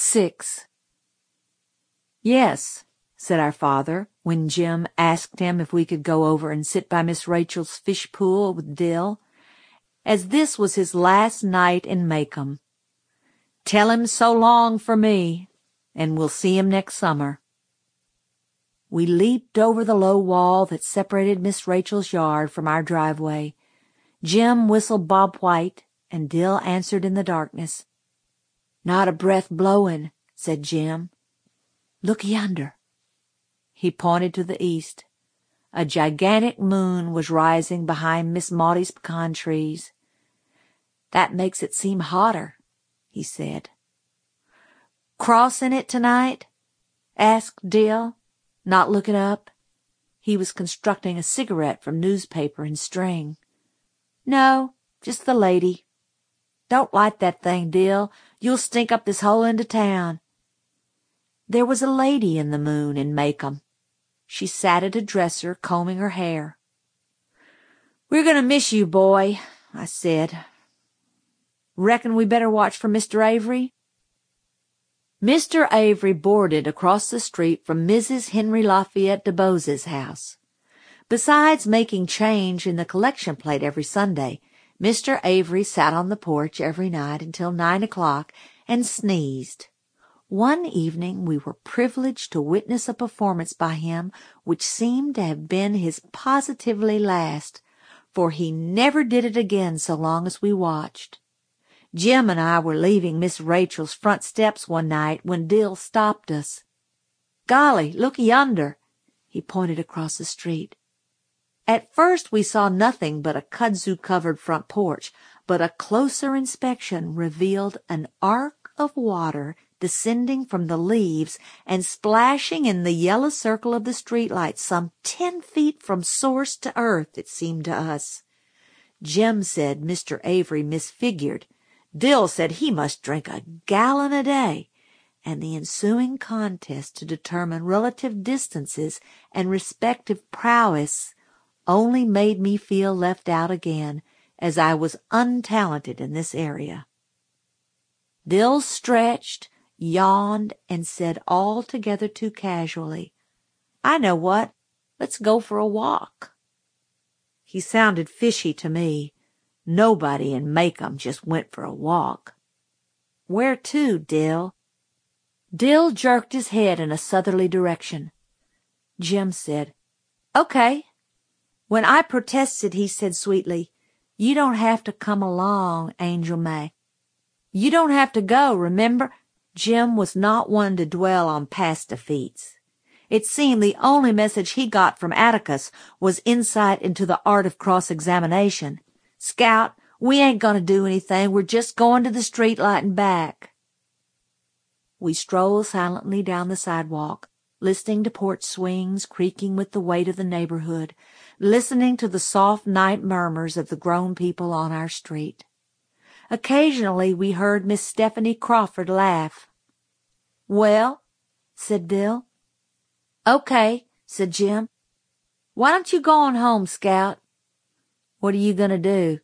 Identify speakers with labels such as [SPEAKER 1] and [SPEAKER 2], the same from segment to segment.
[SPEAKER 1] 6. "Yes," said our father, when Jim asked him if we could go over and sit by Miss Rachel's fish pool with Dill, as this was his last night in Maycomb. "Tell him so long for me, and we'll see him next summer." We leaped over the low wall that separated Miss Rachel's yard from our driveway. Jim whistled Bob White, and Dill answered in the darkness. "Not a breath blowing," said Jim. "Look yonder." He pointed to the east. A gigantic moon was rising behind Miss Maudie's pecan trees. "That makes it seem hotter," he said. "Crossing it tonight?" asked Dill, not looking up. He was constructing a cigarette from newspaper and string. "No, just the lady." "Don't light that thing, Dill. You'll stink up this whole end of town." There was a lady in the moon in Maycomb. She sat at a dresser combing her hair. "We're going to miss you, boy," I said. "Reckon we better watch for Mr. Avery?" Mr. Avery boarded across the street from Mrs. Henry Lafayette DeBose's house. Besides making change in the collection plate every Sunday, Mr. Avery sat on the porch every night until 9 o'clock and sneezed. One evening we were privileged to witness a performance by him which seemed to have been his positively last, for he never did it again so long as we watched. Jim and I were leaving Miss Rachel's front steps one night when Dill stopped us. "Golly, look yonder." He pointed across the street. At first we saw nothing but a kudzu-covered front porch, but a closer inspection revealed an arc of water descending from the leaves and splashing in the yellow circle of the streetlight some 10 feet from source to earth, it seemed to us. Jim said Mr. Avery misfigured. Dill said he must drink a gallon a day, and the ensuing contest to determine relative distances and respective prowess only made me feel left out again, as I was untalented in this area. Dill stretched, yawned, and said altogether too casually, "I know what. Let's go for a walk." He sounded fishy to me. Nobody in Maycomb just went for a walk. "Where to, Dill?" Dill jerked his head in a southerly direction. Jim said, "Okay." When I protested, he said sweetly, "You don't have to come along, Angel May. You don't have to go, remember?" Jim was not one to dwell on past defeats. It seemed the only message he got from Atticus was insight into the art of cross-examination. "Scout, we ain't going to do anything. We're just going to the streetlight and back." We strolled silently down the sidewalk, listening to porch swings creaking with the weight of the neighborhood, listening to the soft night murmurs of the grown people on our street. Occasionally we heard Miss Stephanie Crawford laugh. "Well?" said Dill. "Okay," said Jim. "Why don't you go on home, Scout?" "What are you going to do?"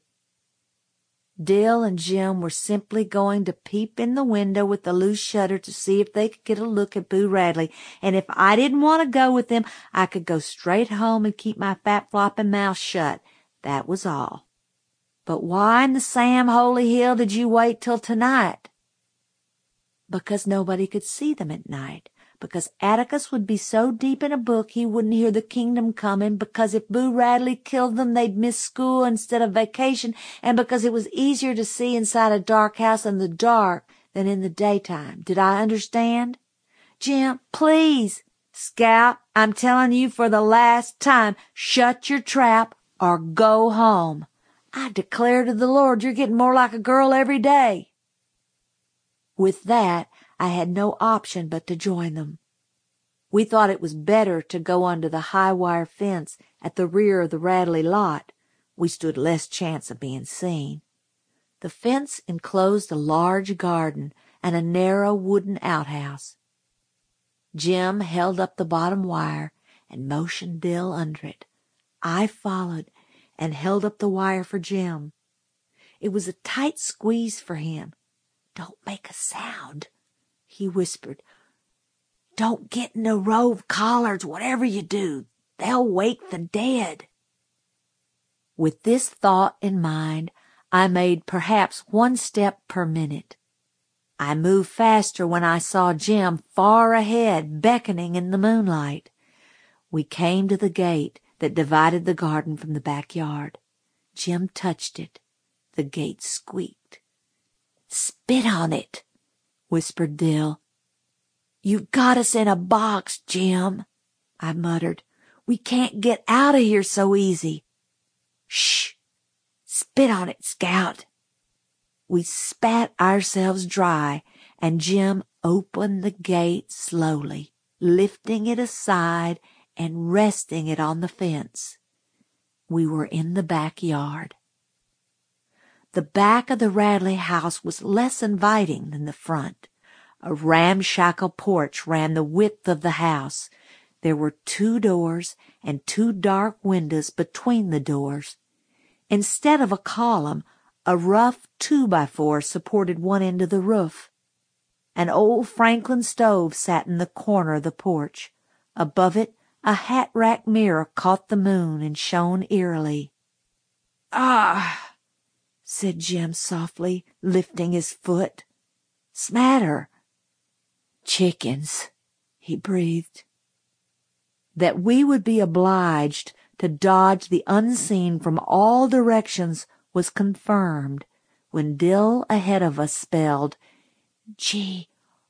[SPEAKER 1] Dill and Jim were simply going to peep in the window with the loose shutter to see if they could get a look at Boo Radley, and if I didn't want to go with them, I could go straight home and keep my fat-flopping mouth shut. That was all. "But why in the Sam Holy Hill did you wait till tonight?" "Because nobody could see them at night. Because Atticus would be so deep in a book he wouldn't hear the kingdom coming, because if Boo Radley killed them they'd miss school instead of vacation, and because it was easier to see inside a dark house in the dark than in the daytime. Did I understand?" "Jim, please." "Scout, I'm telling you for the last time, shut your trap or go home. I declare to the Lord you're getting more like a girl every day." With that, I had no option but to join them. We thought it was better to go under the high wire fence at the rear of the Radley lot. We stood less chance of being seen. The fence enclosed a large garden and a narrow wooden outhouse. Jim held up the bottom wire and motioned Dill under it. I followed and held up the wire for Jim. It was a tight squeeze for him. "Don't make a sound," he whispered. "Don't get in a row of collards, whatever you do. They'll wake the dead." With this thought in mind, I made perhaps 1 step per minute. I moved faster when I saw Jim far ahead, beckoning in the moonlight. We came to the gate that divided the garden from the backyard. Jim touched it. The gate squeaked. "Spit on it," whispered Dill. "You've got us in a box, Jim," I muttered. "We can't get out of here so easy." "Shh! Spit on it, Scout." We spat ourselves dry, and Jim opened the gate slowly, lifting it aside and resting it on the fence. We were in the backyard. The back of the Radley house was less inviting than the front. A ramshackle porch ran the width of the house. There were 2 doors and 2 dark windows between the doors. Instead of a column, a rough 2x4 supported one end of the roof. An old Franklin stove sat in the corner of the porch. Above it, a hat-rack mirror caught the moon and shone eerily. "Ah," said Jim softly, lifting his foot. "'Smatter?" "Chickens," he breathed. That we would be obliged to dodge the unseen from all directions was confirmed when Dill ahead of us spelled G-O-D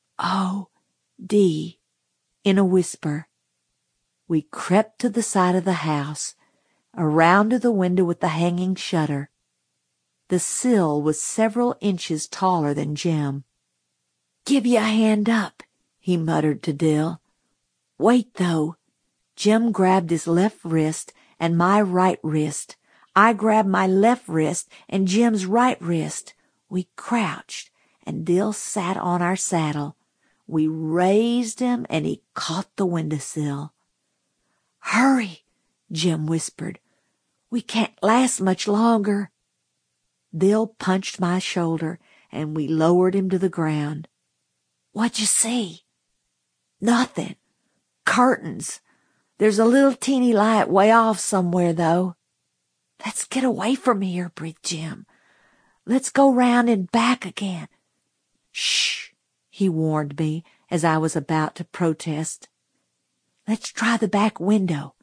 [SPEAKER 1] in a whisper. We crept to the side of the house, around to the window with the hanging shutter. The sill was several inches taller than Jim. "Give you a hand up," he muttered to Dill. "Wait, though." Jim grabbed his left wrist and my right wrist. I grabbed my left wrist and Jim's right wrist. We crouched, and Dill sat on our saddle. We raised him, and he caught the windowsill. "Hurry," Jim whispered. "We can't last much longer." Dill punched my shoulder, and we lowered him to the ground. "What'd you see?" "Nothing. Curtains. There's a little teeny light way off somewhere, though." "Let's get away from here," breathed Jim. "Let's go round and back again." "Shh," he warned me as I was about to protest. "Let's try the back window."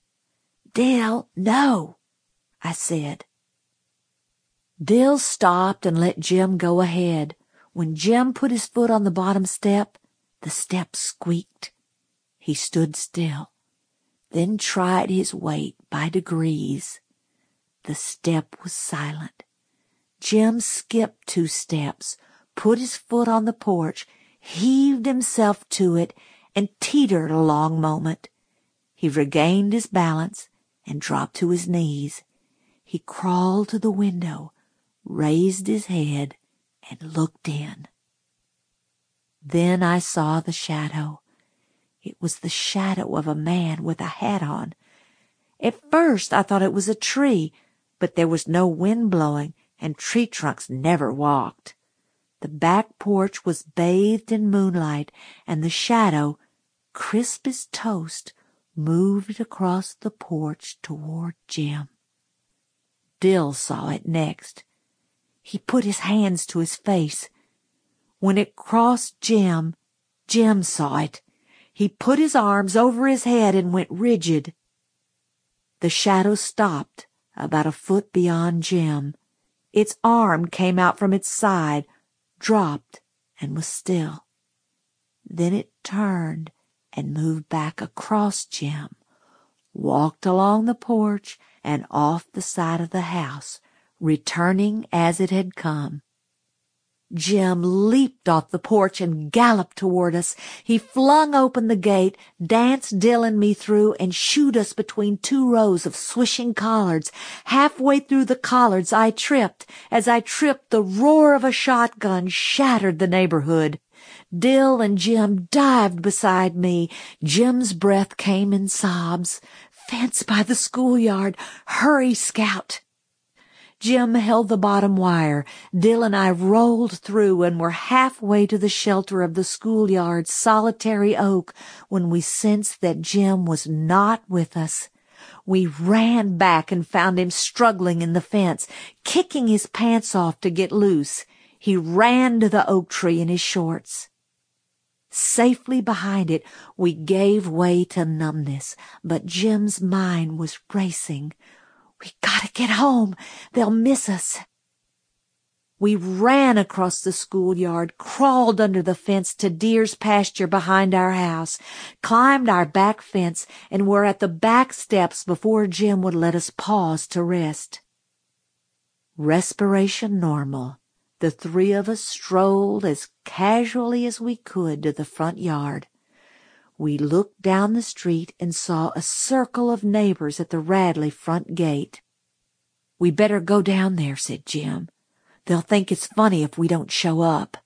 [SPEAKER 1] "Dill, no," I said. Dill stopped and let Jim go ahead. When Jim put his foot on the bottom step, the step squeaked. He stood still, then tried his weight by degrees. The step was silent. Jim skipped 2 steps, put his foot on the porch, heaved himself to it, and teetered a long moment. He regained his balance and dropped to his knees. He crawled to the window, raised his head, and looked in. Then I saw the shadow. It was the shadow of a man with a hat on. At first I thought it was a tree, but there was no wind blowing, and tree trunks never walked. The back porch was bathed in moonlight, and the shadow, crisp as toast, moved across the porch toward Jim. Dill saw it next. He put his hands to his face. When it crossed Jim, Jim saw it. He put his arms over his head and went rigid. The shadow stopped about a foot beyond Jim. Its arm came out from its side, dropped, and was still. Then it turned and moved back across Jim, walked along the porch and off the side of the house, returning as it had come. Jim leaped off the porch and galloped toward us. He flung open the gate, danced Dill and me through, and shooed us between 2 rows of swishing collards. Halfway through the collards I tripped. As I tripped, the roar of a shotgun shattered the neighborhood. Dill and Jim dived beside me. Jim's breath came in sobs. "Fence by the schoolyard. Hurry, Scout." Jim held the bottom wire. Dill and I rolled through and were halfway to the shelter of the schoolyard's solitary oak when we sensed that Jim was not with us. We ran back and found him struggling in the fence, kicking his pants off to get loose. He ran to the oak tree in his shorts. Safely behind it, we gave way to numbness, but Jim's mind was racing. We gotta get home. They'll miss us. We ran across the schoolyard, crawled under the fence to deer's pasture behind our house, climbed our back fence, and were at the back steps before Jim would let us pause to rest. Respiration normal, the three of us strolled as casually as we could to the front yard. We looked down the street and saw a circle of neighbors at the Radley front gate. "We better go down there," said Jim. "They'll think it's funny if we don't show up."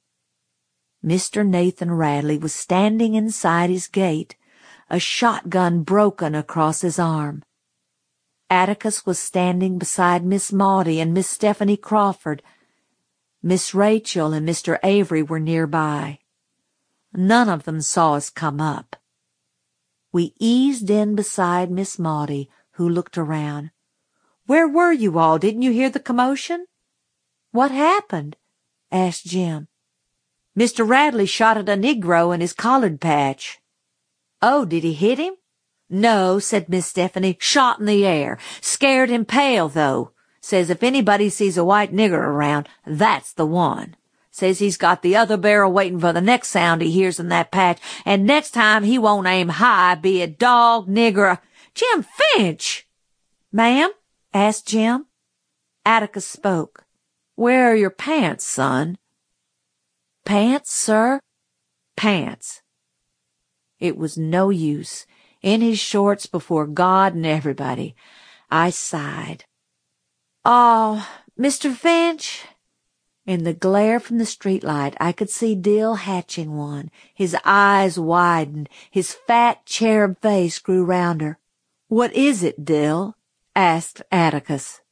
[SPEAKER 1] Mr. Nathan Radley was standing inside his gate, a shotgun broken across his arm. Atticus was standing beside Miss Maudie and Miss Stephanie Crawford. Miss Rachel and Mr. Avery were nearby. None of them saw us come up. We eased in beside Miss Maudie, who looked around. "Where were you all? Didn't you hear the commotion?" "What happened?" asked Jim. "Mr. Radley shot at a Negro in his collard patch." "Oh, did he hit him?" "No," said Miss Stephanie. "Shot in the air. Scared him pale, though. Says if anybody sees a white nigger around, that's the one. Says he's got the other barrel waiting for the next sound he hears in that patch, and next time he won't aim high, be it dog, nigger." "Jim Finch!" "Ma'am?" asked Jim. Atticus spoke. "Where are your pants, son?" "Pants, sir?" "Pants." It was no use. In his shorts before God and everybody. I sighed. "Oh, Mr. Finch." In the glare from the streetlight, I could see Dill hatching one. His eyes widened. His fat cherub face grew rounder. "What is it, Dill?" asked Atticus.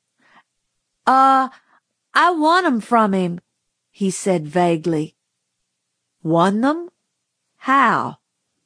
[SPEAKER 1] I won 'em from him," he said vaguely. "Won them? How?"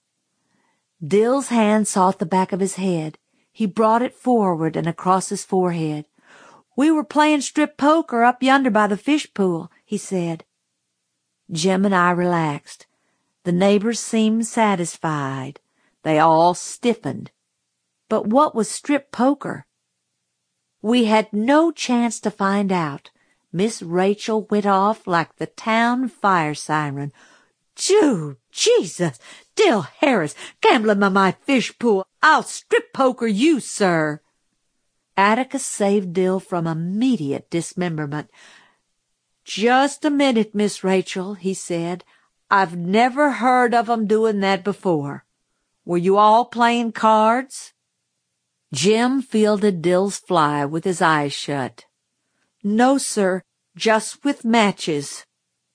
[SPEAKER 1] Dill's hand sought the back of his head. He brought it forward and across his forehead. "We were playing strip poker up yonder by the fish pool," he said. Jim and I relaxed. The neighbors seemed satisfied. They all stiffened. But what was strip poker? We had no chance to find out. Miss Rachel went off like the town fire siren. "June, Jesus, Dill Harris, gambling by my fish pool. I'll strip poker you, sir." Atticus saved Dill from immediate dismemberment. "Just a minute, Miss Rachel," he said. "I've never heard of 'em doing that before. Were you all playing cards?" Jim fielded Dill's fly with his eyes shut. "No, sir, just with matches."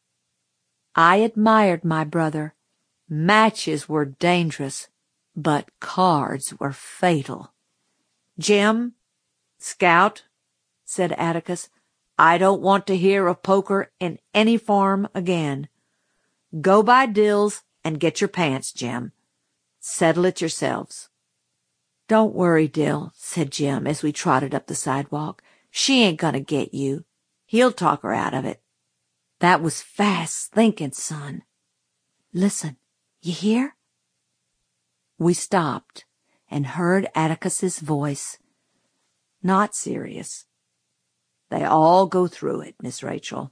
[SPEAKER 1] I admired my brother. Matches were dangerous, but cards were fatal. "Jim, Scout," said Atticus, "I don't want to hear of poker in any form again. Go by Dill's and get your pants, Jim. Settle it yourselves." "Don't worry, Dill," said Jim as we trotted up the sidewalk. "She ain't gonna get you. He'll talk her out of it." "That was fast thinking, son. Listen, you hear?" We stopped and heard Atticus's voice. Not serious. "They all go through it, Miss Rachel."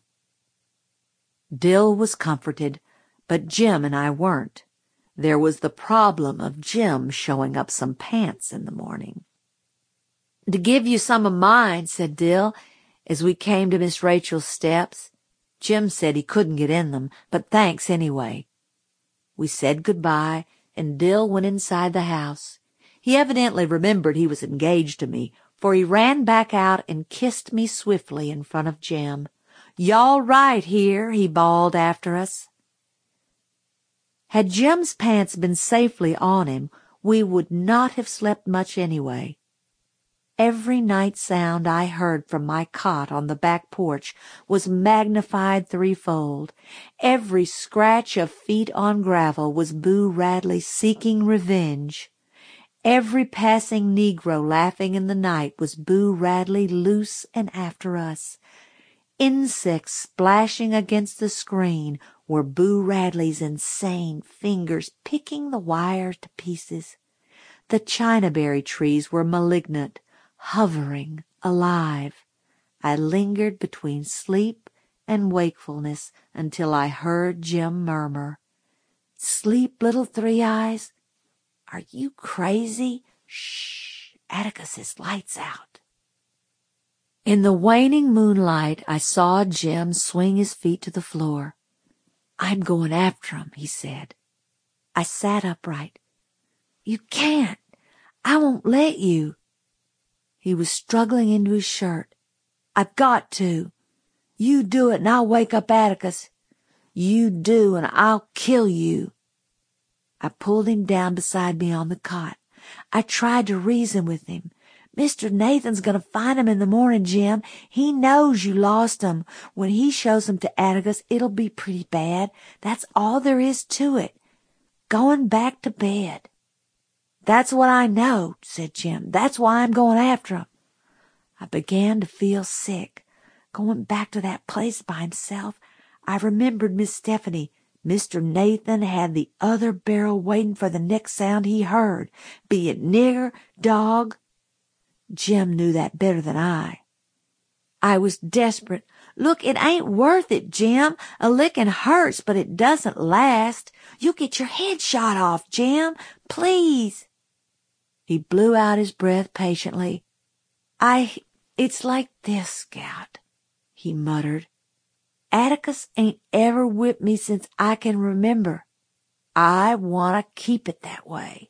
[SPEAKER 1] Dill was comforted, but Jim and I weren't. There was the problem of Jim showing up some pants in the morning. "To give you some of mine," said Dill, as we came to Miss Rachel's steps. Jim said he couldn't get in them, but thanks anyway. We said goodbye, and Dill went inside the house. He evidently remembered he was engaged to me, for he ran back out and kissed me swiftly in front of Jim. "Y'all right here," he bawled after us. Had Jim's pants been safely on him, we would not have slept much anyway. Every night sound I heard from my cot on the back porch was magnified threefold. Every scratch of feet on gravel was Boo Radley seeking revenge. Every passing Negro laughing in the night was Boo Radley loose and after us. Insects splashing against the screen were Boo Radley's insane fingers picking the wire to pieces. The chinaberry trees were malignant, hovering, alive. I lingered between sleep and wakefulness until I heard Jim murmur, "Sleep, little Three Eyes? Are you crazy? Shh, Atticus's lights out." In the waning moonlight, I saw Jim swing his feet to the floor. "I'm going after him," he said. I sat upright. "You can't. I won't let you." He was struggling into his shirt. "I've got to. You do it and I'll wake up Atticus. You do and I'll kill you." I pulled him down beside me on the cot. I tried to reason with him. "Mr. Nathan's going to find him in the morning, Jim. He knows you lost him. When he shows him to Atticus, it'll be pretty bad. That's all there is to it. Going back to bed." "That's what I know," said Jim. "That's why I'm going after him." I began to feel sick. Going back to that place by himself, I remembered Miss Stephanie. Mr. Nathan had the other barrel waiting for the next sound he heard, be it nigger, dog. Jim knew that better than I. I was desperate. "Look, it ain't worth it, Jim. A licking hurts, but it doesn't last. You'll get your head shot off, Jim. Please." He blew out his breath patiently. It's like this, Scout," he muttered. "Atticus ain't ever whipped me since I can remember. I want to keep it that way."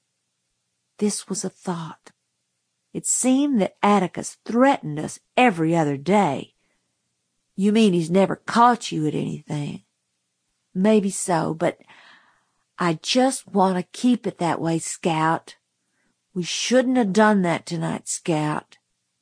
[SPEAKER 1] This was a thought. It seemed that Atticus threatened us every other day. "You mean he's never caught you at anything?" "Maybe so, but I just want to keep it that way, Scout. We shouldn't have done that tonight, Scout."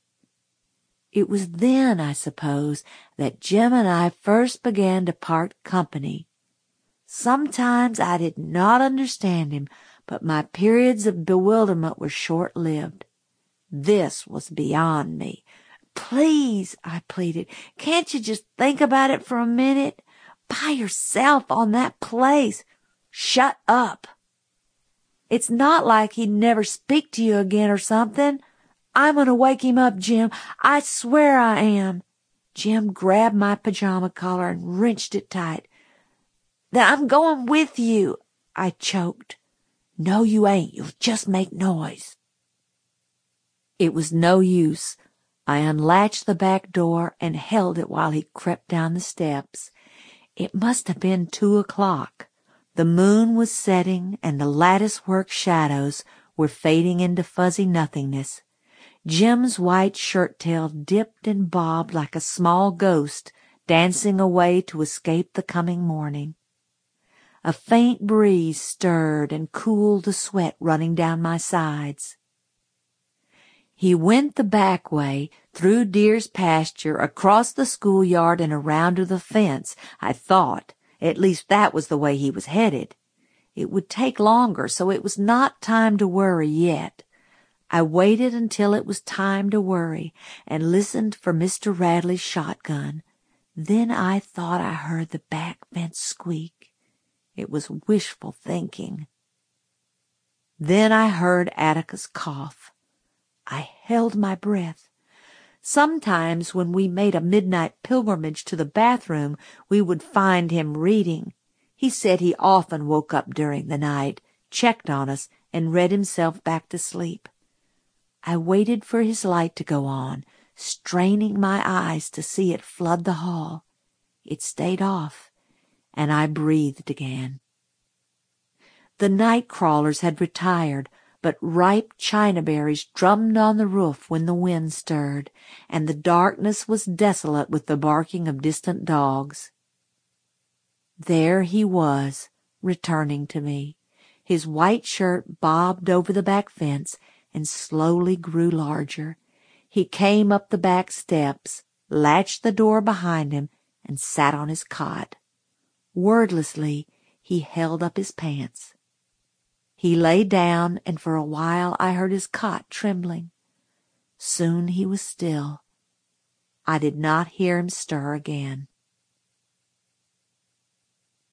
[SPEAKER 1] It was then, I suppose, that Jim and I first began to part company. Sometimes I did not understand him, but my periods of bewilderment were short-lived. This was beyond me. "Please," I pleaded, "can't you just think about it for a minute? By yourself on that place." "Shut up." "It's not like he'd never speak to you again or something. I'm going to wake him up, Jim. I swear I am." Jim grabbed my pajama collar and wrenched it tight. "Then I'm going with you," I choked. "No, you ain't. You'll just make noise." It was no use. I unlatched the back door and held it while he crept down the steps. It must have been 2:00. The moon was setting and the lattice-work shadows were fading into fuzzy nothingness. Jim's white shirt-tail dipped and bobbed like a small ghost dancing away to escape the coming morning. A faint breeze stirred and cooled the sweat running down my sides. He went the back way, through Deer's pasture, across the schoolyard and around to the fence, I thought. At least that was the way he was headed. It would take longer, so it was not time to worry yet. I waited until it was time to worry and listened for Mr. Radley's shotgun. Then I thought I heard the back fence squeak. It was wishful thinking. Then I heard Atticus cough. I held my breath. Sometimes when we made a midnight pilgrimage to the bathroom, we would find him reading. He said he often woke up during the night, checked on us, and read himself back to sleep. I waited for his light to go on, straining my eyes to see it flood the hall. It stayed off, and I breathed again. The night crawlers had retired, but ripe chinaberries drummed on the roof when the wind stirred, and the darkness was desolate with the barking of distant dogs. There he was, returning to me. His white shirt bobbed over the back fence, and slowly grew larger. He came up the back steps, latched the door behind him, and sat on his cot. Wordlessly, he held up his pants. He lay down, and for a while I heard his cot trembling. Soon he was still. I did not hear him stir again.